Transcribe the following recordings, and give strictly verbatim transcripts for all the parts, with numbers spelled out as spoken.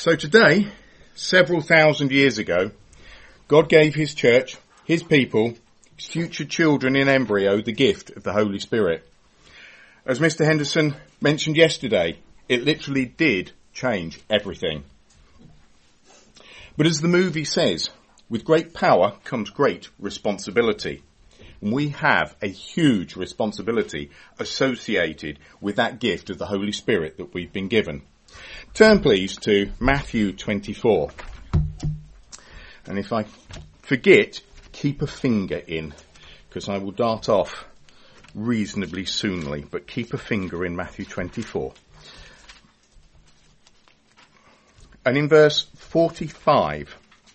So today, several thousand years ago, God gave his church, his people, his future children in embryo, the gift of the Holy Spirit. As Mister Henderson mentioned yesterday, it literally did change everything. But as the movie says, with great power comes great responsibility. And we have a huge responsibility associated with that gift of the Holy Spirit that we've been given. Turn please to Matthew twenty-four. And if I forget, keep a finger in, because I will dart off reasonably soonly, but keep a finger in Matthew twenty-four. And in verse forty-five,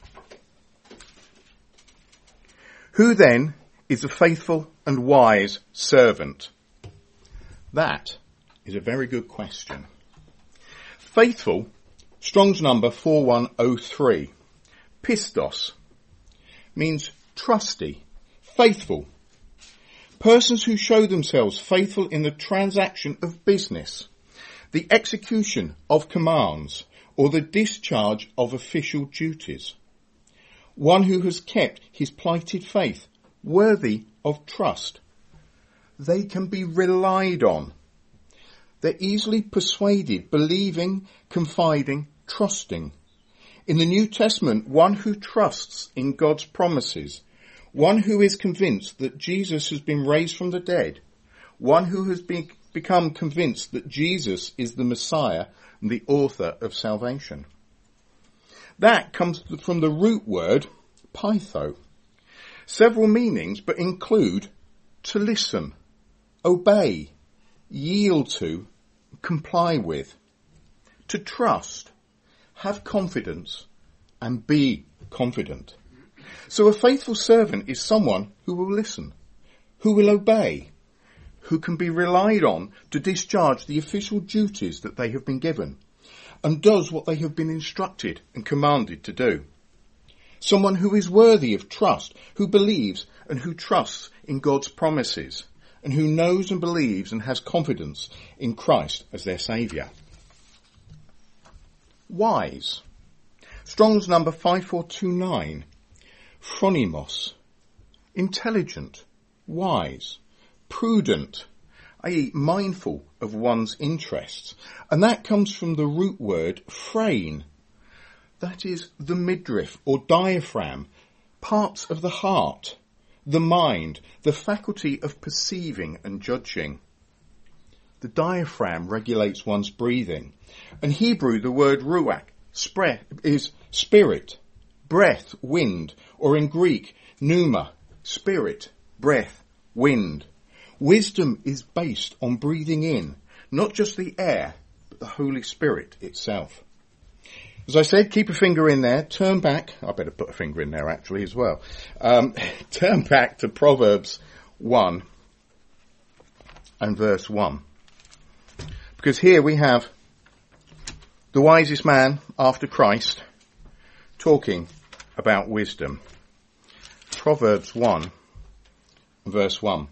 who then is a faithful and wise servant? That is a very good question. Faithful, Strong's number four one oh three, pistos, means trusty, faithful. Persons who show themselves faithful in the transaction of business, the execution of commands, or the discharge of official duties. One who has kept his plighted faith worthy of trust. They can be relied on. They're easily persuaded, believing, confiding, trusting. In the New Testament, one who trusts in God's promises, one who is convinced that Jesus has been raised from the dead, one who has been, become convinced that Jesus is the Messiah and the author of salvation. That comes from the root word, pytho. Several meanings, but include to listen, obey, yield to, comply with, to trust, have confidence, and be confident. So a faithful servant is someone who will listen, who will obey, who can be relied on to discharge the official duties that they have been given, and does what they have been instructed and commanded to do. Someone who is worthy of trust, who believes and who trusts in God's promises, and who knows and believes and has confidence in Christ as their Saviour. Wise. Strong's number five four two nine, phronimos, intelligent, wise, prudent, that is mindful of one's interests. And that comes from the root word phrein. That is the midriff or diaphragm, parts of the heart, the mind, the faculty of perceiving and judging. The diaphragm regulates one's breathing. In Hebrew, the word ruach is spirit, breath, wind, or in Greek, pneuma, spirit, breath, wind. Wisdom is based on breathing in, not just the air, but the Holy Spirit itself. As I said, keep a finger in there, turn back, I better put a finger in there actually as well, um, turn back to Proverbs one and verse one. Because here we have the wisest man after Christ talking about wisdom. Proverbs one verse one.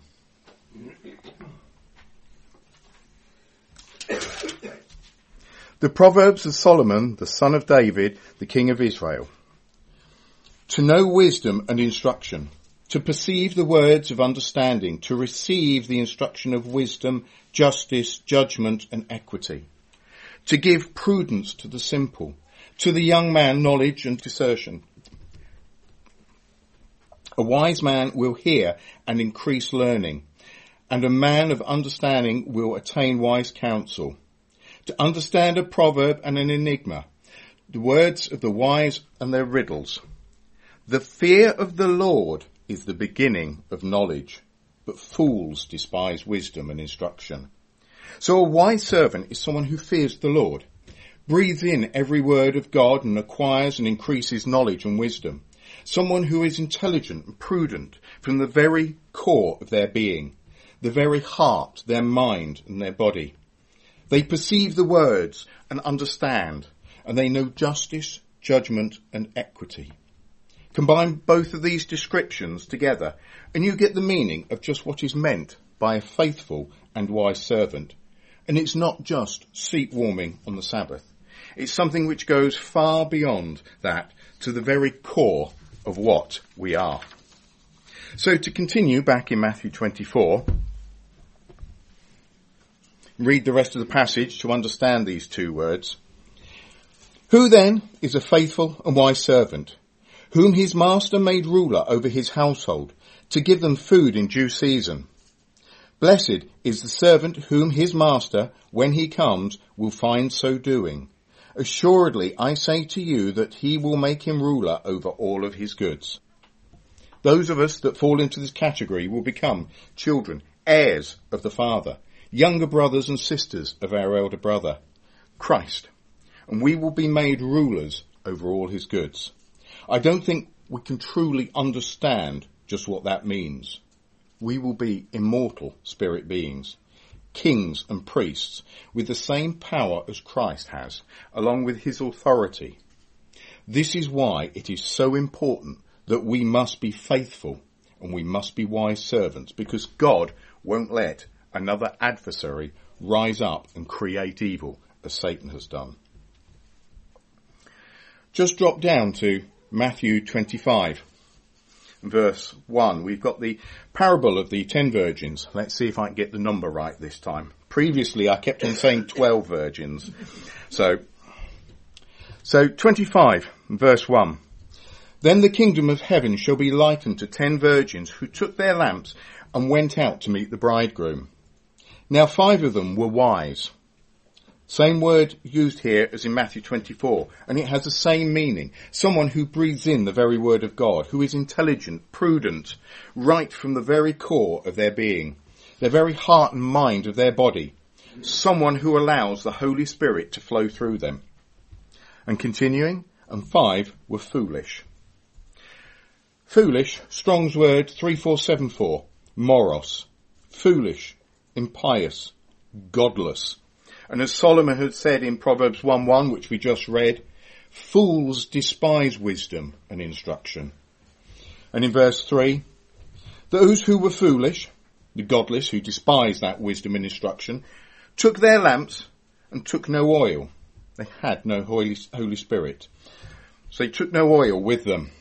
The Proverbs of Solomon, the son of David, the king of Israel. To know wisdom and instruction, to perceive the words of understanding, to receive the instruction of wisdom, justice, judgment, and equity. To give prudence to the simple, to the young man knowledge and discretion. A wise man will hear and increase learning, and a man of understanding will attain wise counsel. To understand a proverb and an enigma, the words of the wise and their riddles. The fear of the Lord is the beginning of knowledge, but fools despise wisdom and instruction. So a wise servant is someone who fears the Lord, breathes in every word of God and acquires and increases knowledge and wisdom. Someone who is intelligent and prudent from the very core of their being, the very heart, their mind and their body. They perceive the words and understand, and they know justice, judgment, and equity. Combine both of these descriptions together, and you get the meaning of just what is meant by a faithful and wise servant. And it's not just seat warming on the Sabbath. It's something which goes far beyond that, to the very core of what we are. So to continue back in Matthew twenty-four, read the rest of the passage to understand these two words. Who then is a faithful and wise servant, whom his master made ruler over his household, to give them food in due season? Blessed is the servant whom his master, when he comes, will find so doing. Assuredly, I say to you that he will make him ruler over all of his goods. Those of us that fall into this category will become children, heirs of the Father, younger brothers and sisters of our elder brother, Christ, and we will be made rulers over all his goods. I don't think we can truly understand just what that means. We will be immortal spirit beings, kings and priests with the same power as Christ has, along with his authority. This is why it is so important that we must be faithful and we must be wise servants, because God won't let another adversary rise up and create evil as Satan has done. Just drop down to Matthew twenty-five, verse one. We've got the parable of the ten virgins. Let's see if I can get the number right this time. Previously I kept on saying twelve virgins. So, so twenty-five, verse one. Then the kingdom of heaven shall be likened to ten virgins who took their lamps and went out to meet the bridegroom. Now five of them were wise. Same word used here as in Matthew twenty-four, and it has the same meaning. Someone who breathes in the very word of God, who is intelligent, prudent, right from the very core of their being, their very heart and mind of their body. Someone who allows the Holy Spirit to flow through them. And continuing, and five were foolish. Foolish, Strong's word three four seven four, moros, foolish, impious, godless. And as Solomon had said in Proverbs one one, which we just read, fools despise wisdom and instruction. And in verse three, those who were foolish, the godless who despised that wisdom and instruction, took their lamps and took no oil. They had no Holy, Holy Spirit. So they took no oil with them.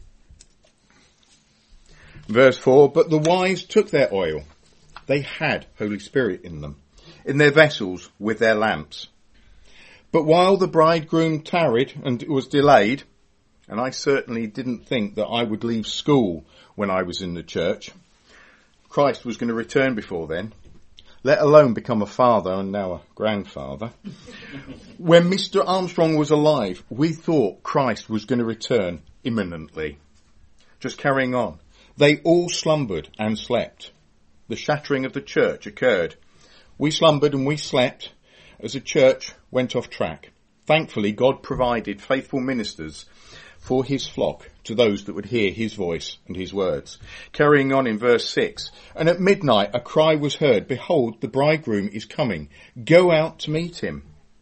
Verse four, but the wise took their oil. They had Holy Spirit in them, in their vessels with their lamps. But while the bridegroom tarried and was delayed, and I certainly didn't think that I would leave school when I was in the church, Christ was going to return before then, let alone become a father and now a grandfather. When Mister Armstrong was alive, we thought Christ was going to return imminently. Just carrying on. They all slumbered and slept. The shattering of the church occurred. We slumbered and we slept as the church went off track. Thankfully, God provided faithful ministers for his flock, to those that would hear his voice and his words. Carrying on in verse six, and at midnight a cry was heard, behold, the bridegroom is coming. Go out to meet him.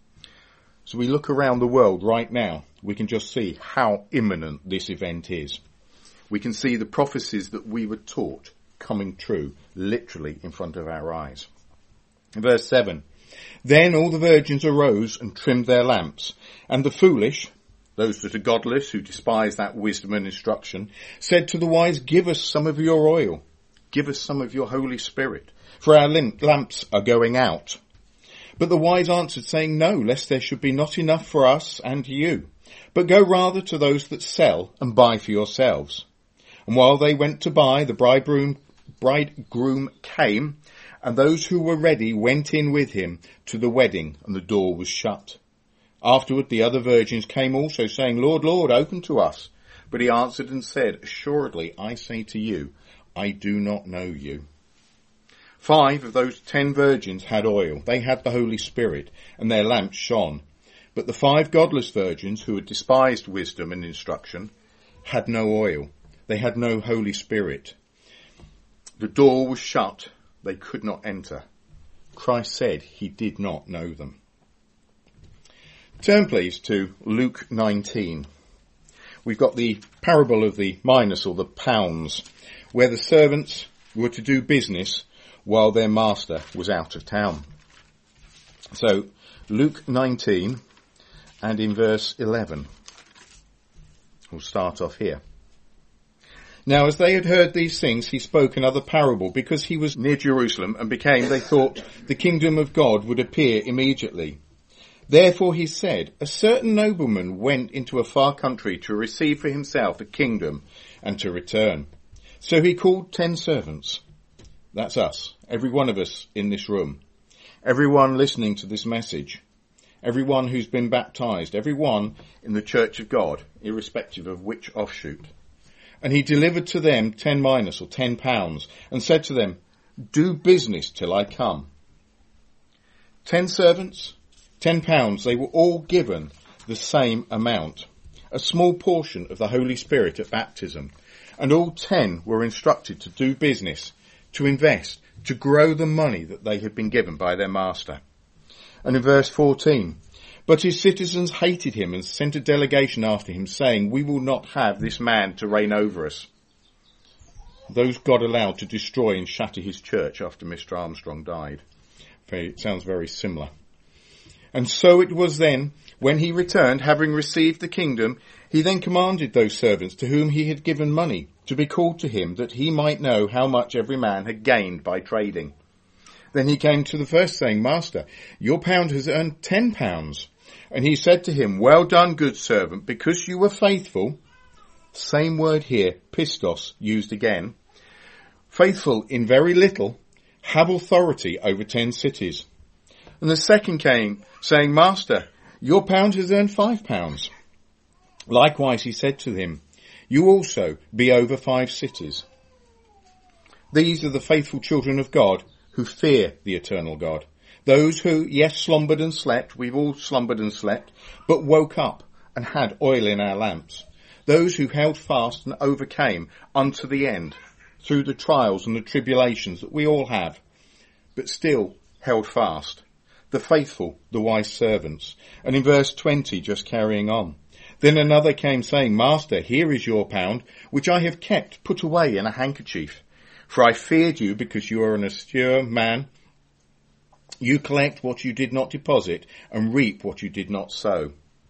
So we look around the world right now, we can just see how imminent this event is. We can see the prophecies that we were taught coming true, literally in front of our eyes. Verse seven, then all the virgins arose and trimmed their lamps, and the foolish, those that are godless, who despise that wisdom and instruction, said to the wise, give us some of your oil, give us some of your Holy Spirit, for our lamps are going out. But the wise answered, saying, no, lest there should be not enough for us and you, but go rather to those that sell and buy for yourselves. And while they went to buy, the bridegroom, bridegroom came, and those who were ready went in with him to the wedding, and the door was shut. Afterward the other virgins came also, saying, Lord, Lord, open to us. But he answered and said, assuredly, I say to you, I do not know you. Five of those ten virgins had oil. They had the Holy Spirit, and their lamps shone. But the five godless virgins, who had despised wisdom and instruction, had no oil. They had no Holy Spirit. The door was shut. They could not enter. Christ said he did not know them. Turn please to Luke nineteen. We've got the parable of the minas, or the pounds, where the servants were to do business while their master was out of town. So Luke nineteen and in verse eleven. We'll start off here. Now, as they had heard these things, he spoke another parable, because he was near Jerusalem, and became, they thought, the kingdom of God would appear immediately. Therefore he said, a certain nobleman went into a far country to receive for himself a kingdom and to return. So he called ten servants. That's us, every one of us in this room, everyone listening to this message, everyone who's been baptized, everyone in the church of God, irrespective of which offshoot. And he delivered to them ten minas, or ten pounds, and said to them, do business till I come. Ten servants, ten pounds, they were all given the same amount, a small portion of the Holy Spirit at baptism, and all ten were instructed to do business, to invest, to grow the money that they had been given by their master. And in verse fourteen, but his citizens hated him and sent a delegation after him, saying, we will not have this man to reign over us. Those God allowed to destroy and shatter his church after Mister Armstrong died. It sounds very similar. And so it was then, when he returned, having received the kingdom, he then commanded those servants to whom he had given money to be called to him, that he might know how much every man had gained by trading. Then he came to the first, saying, Master, your pound has earned ten pounds. And he said to him, well done, good servant, because you were faithful. Same word here, pistos, used again. Faithful in very little, have authority over ten cities. And the second came, saying, Master, your pound has earned five pounds. Likewise he said to him, you also be over five cities. These are the faithful children of God, who fear the eternal God. Those who, yes, slumbered and slept, we've all slumbered and slept, but woke up and had oil in our lamps. Those who held fast and overcame unto the end, through the trials and the tribulations that we all have, but still held fast. The faithful, the wise servants. And in verse twenty, just carrying on. Then another came, saying, Master, here is your pound, which I have kept put away in a handkerchief. For I feared you, because you are an austere man. You collect what you did not deposit, and reap what you did not sow.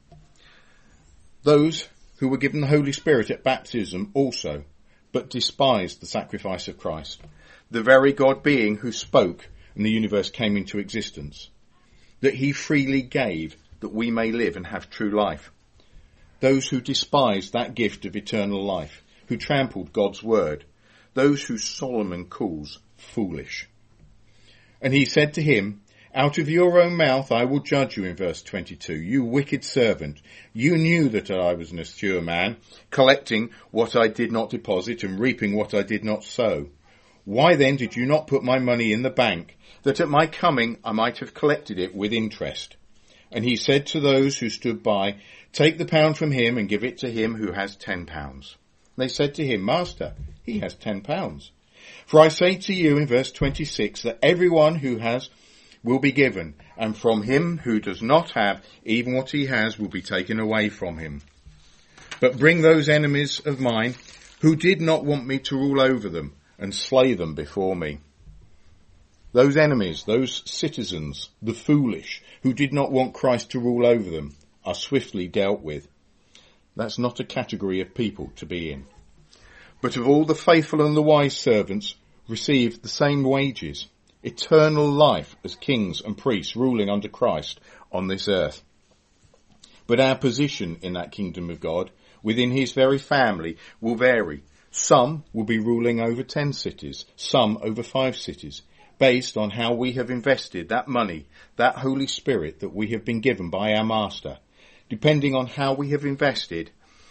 Those who were given the Holy Spirit at baptism also, but despised the sacrifice of Christ, the very God being who spoke and the universe came into existence, that he freely gave that we may live and have true life. Those who despised that gift of eternal life, who trampled God's word, those who Solomon calls foolish. And he said to him, out of your own mouth I will judge you, in verse twenty-two. You wicked servant, you knew that I was an austere man, collecting what I did not deposit and reaping what I did not sow. Why then did you not put my money in the bank, that at my coming I might have collected it with interest? And he said to those who stood by, take the pound from him and give it to him who has ten pounds. They said to him, Master, he has ten pounds. For I say to you, in verse twenty-six, that everyone who has will be given, and from him who does not have, even what he has will be taken away from him. But bring those enemies of mine, who did not want me to rule over them, and slay them before me. Those enemies, those citizens, the foolish, who did not want Christ to rule over them, are swiftly dealt with. That's not a category of people to be in. But of all the faithful and the wise servants received the same wages, eternal life as kings and priests ruling under Christ on this earth. But our position in that kingdom of God, within his very family, will vary. Some will be ruling over ten cities, some over five cities, based on how we have invested that money, that Holy Spirit that we have been given by our Master, depending on how we have invested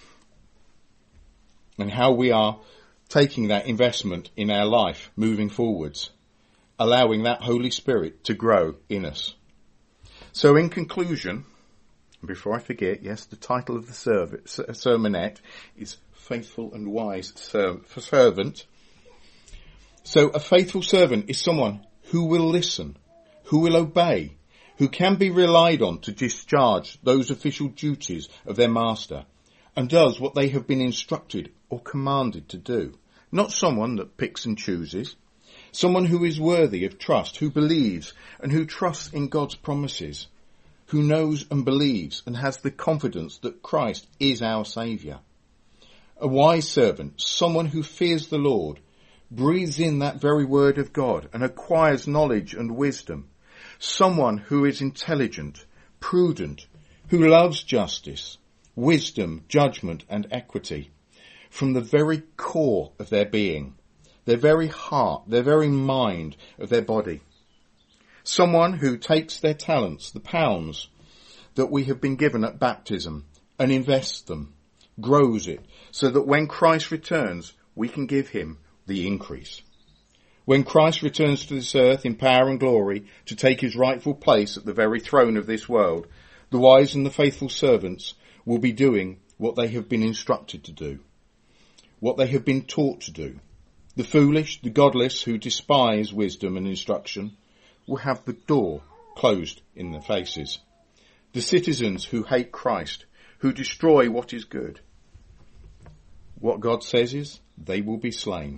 and how we are taking that investment in our life moving forwards, allowing that Holy Spirit to grow in us. So in conclusion, before I forget, yes, the title of the service, sermonette is Faithful and Wise Servant. So a faithful servant is someone who will listen, who will obey, who can be relied on to discharge those official duties of their master, and does what they have been instructed or commanded to do. Not someone that picks and chooses. Someone who is worthy of trust, who believes and who trusts in God's promises, who knows and believes and has the confidence that Christ is our Saviour. A wise servant, someone who fears the Lord, breathes in that very word of God and acquires knowledge and wisdom. Someone who is intelligent, prudent, who loves justice, wisdom, judgment and equity from the very core of their being, their very heart, their very mind of their body. Someone who takes their talents, the pounds that we have been given at baptism, and invests them, grows it, so that when Christ returns, we can give him the increase. When Christ returns to this earth in power and glory to take his rightful place at the very throne of this world, the wise and the faithful servants will be doing what they have been instructed to do, what they have been taught to do. The foolish, the godless who despise wisdom and instruction will have the door closed in their faces. The citizens who hate Christ, who destroy what is good, what God says is, they will be slain.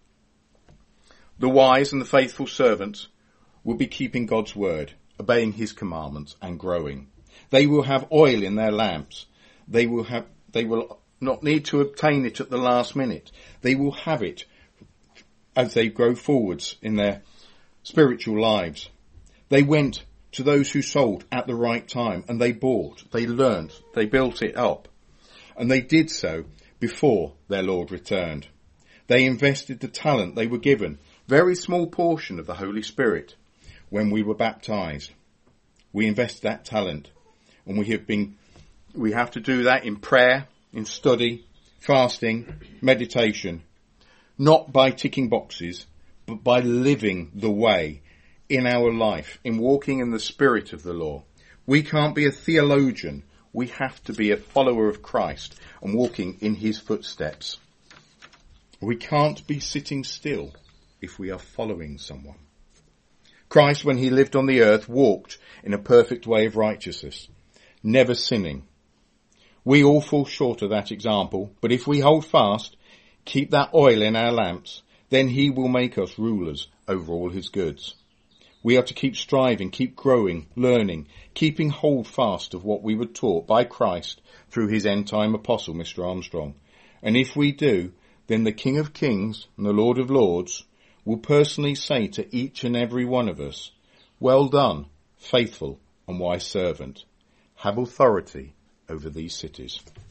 The wise and the faithful servants will be keeping God's word, obeying his commandments and growing. They will have oil in their lamps. They will have, they will not need to obtain it at the last minute. They will have it as they grow forwards in their spiritual lives. They went to those who sold at the right time, and they bought, they learned, they built it up, and they did so before their Lord returned. They invested the talent they were given, very small portion of the Holy Spirit, when we were baptized. We invest that talent, and we have been, we have to do that in prayer, in study, fasting, meditation, not by ticking boxes, but by living the way in our life, in walking in the spirit of the law. We can't be a theologian. We have to be a follower of Christ and walking in his footsteps. We can't be sitting still if we are following someone. Christ, when he lived on the earth, walked in a perfect way of righteousness, never sinning. We all fall short of that example, but if we hold fast, keep that oil in our lamps, then he will make us rulers over all his goods. We are to keep striving, keep growing, learning, keeping hold fast of what we were taught by Christ through his end-time apostle, Mister Armstrong. And if we do, then the King of Kings and the Lord of Lords will personally say to each and every one of us, "Well done, faithful and wise servant. Have authority over these cities."